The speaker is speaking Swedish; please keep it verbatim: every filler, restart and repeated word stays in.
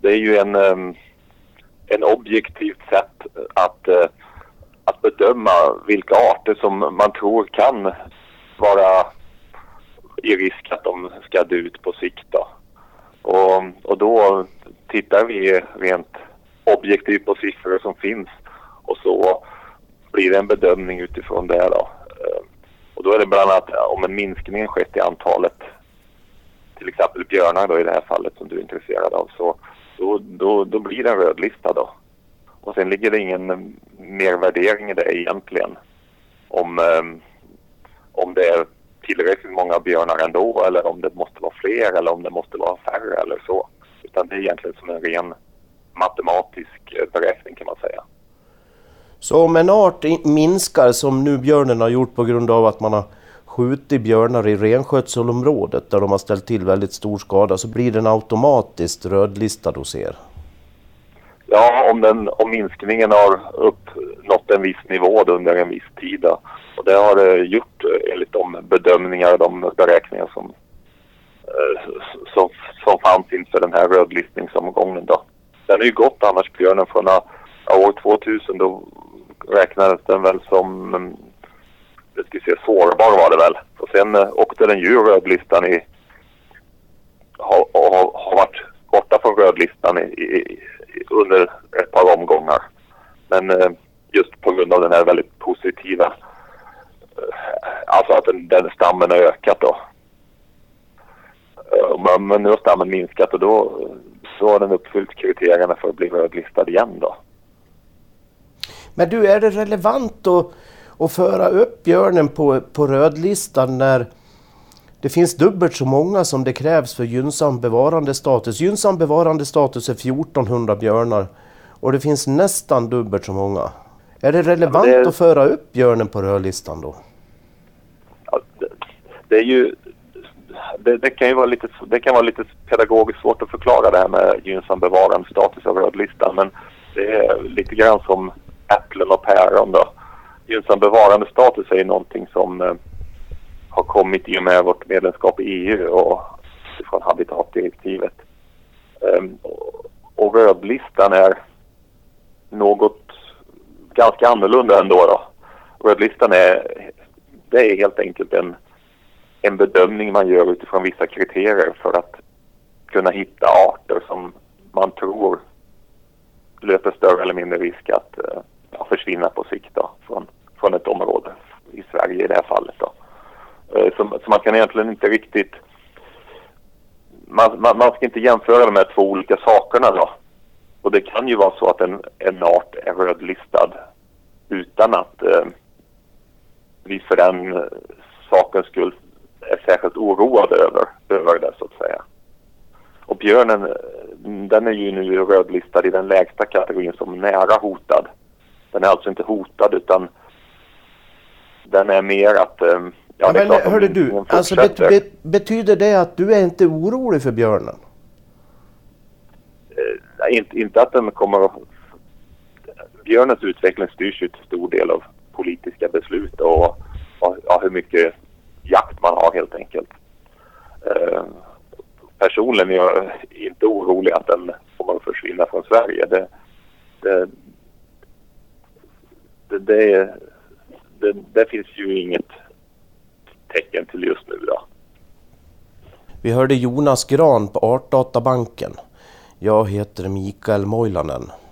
det är ju en, en objektivt sätt att, att bedöma vilka arter som man tror kan vara i risk att de ska dö ut på sikt då. Och, och då tittar vi rent objektivt på siffror som finns och så blir det en bedömning utifrån det då. Och då är det bland annat om en minskning skett i antalet till exempel björnar då i det här fallet som du är intresserad av, så då, då, då blir det en röd lista då. Och sen ligger det ingen mer värdering i det egentligen om, om det är tillräckligt många björnar ändå eller om det måste vara fler eller om det måste vara färre eller så. Utan det är egentligen som en ren matematisk beräkning kan man säga. Så om en art minskar som nu björnen har gjort på grund av att man har skjutit björnar i renskötselområdet där de har ställt till väldigt stor skada, så blir den automatiskt rödlistad hos er? Ja, om, den, om minskningen har uppnått en viss nivå under en viss tid då. Och det har det gjort enligt de bedömningar och de beräkningar som, som, som fanns inför den här rödlistningsomgången då. Den är ju gått annars björnen från år tvåtusen, då räknades den väl som, jag ska se, sårbar var det väl. Och sen åkte den ju rödlistan i, har, har, har varit borta från rödlistan i, i, under ett par omgångar. Men just på grund av den här väldigt positiva, alltså att den, den stammen har ökat då. Men nu har stammen minskat och då så har den uppfyllt kriterierna för att bli rödlistad igen då. Men du, är det relevant att, att föra upp björnen på, på rödlistan när det finns dubbelt så många som det krävs för gynnsam bevarandestatus? Gynnsam bevarandestatus är fjortonhundra björnar och det finns nästan dubbelt så många. Är det relevant ja, det... att föra upp björnen på rödlistan då? Ja, det, det är ju det, det kan ju vara lite det kan vara lite pedagogiskt svårt att förklara det här med gynnsam bevarandestatus av rödlistan, men det är lite grann som äpplen och päron då. Gynnsam bevarandestatus är någonting som eh, har kommit i och med vårt medlemskap i E U och från habitatdirektivet. Um, och, och rödlistan är något ganska annorlunda ändå då. Rödlistan är, det är helt enkelt en, en bedömning man gör utifrån vissa kriterier för att kunna hitta arter som man tror löper större eller mindre risk att uh, ja, försvinna på sikt då, från, från ett område i Sverige i det här fallet då. Uh, så, så man kan egentligen inte riktigt man, man, man ska inte jämföra de här två olika sakerna då. Och det kan ju vara så att en, en art är rödlistad utan att uh, vi för den uh, sakens skull är särskilt oroade över, över det så att säga. Och björnen, den är ju nu rödlistad i den lägsta kategorin som nära hotad. Den är alltså inte hotad utan den är mer att... Ja, ja, men hörde du, alltså bet, bet, betyder det att du är inte orolig för björnen? Eh, inte, inte att den kommer att... Björnens utveckling styrs ju till stor del av politiska beslut och, och ja, hur mycket jakt man har helt enkelt. Eh, personligen är jag inte orolig att den kommer att försvinna från Sverige. Det, det, det, det, det, det finns ju inget tecken till just nu då. Vi hörde Jonas Gran på Artdatabanken. Jag heter Mikael Moilanen.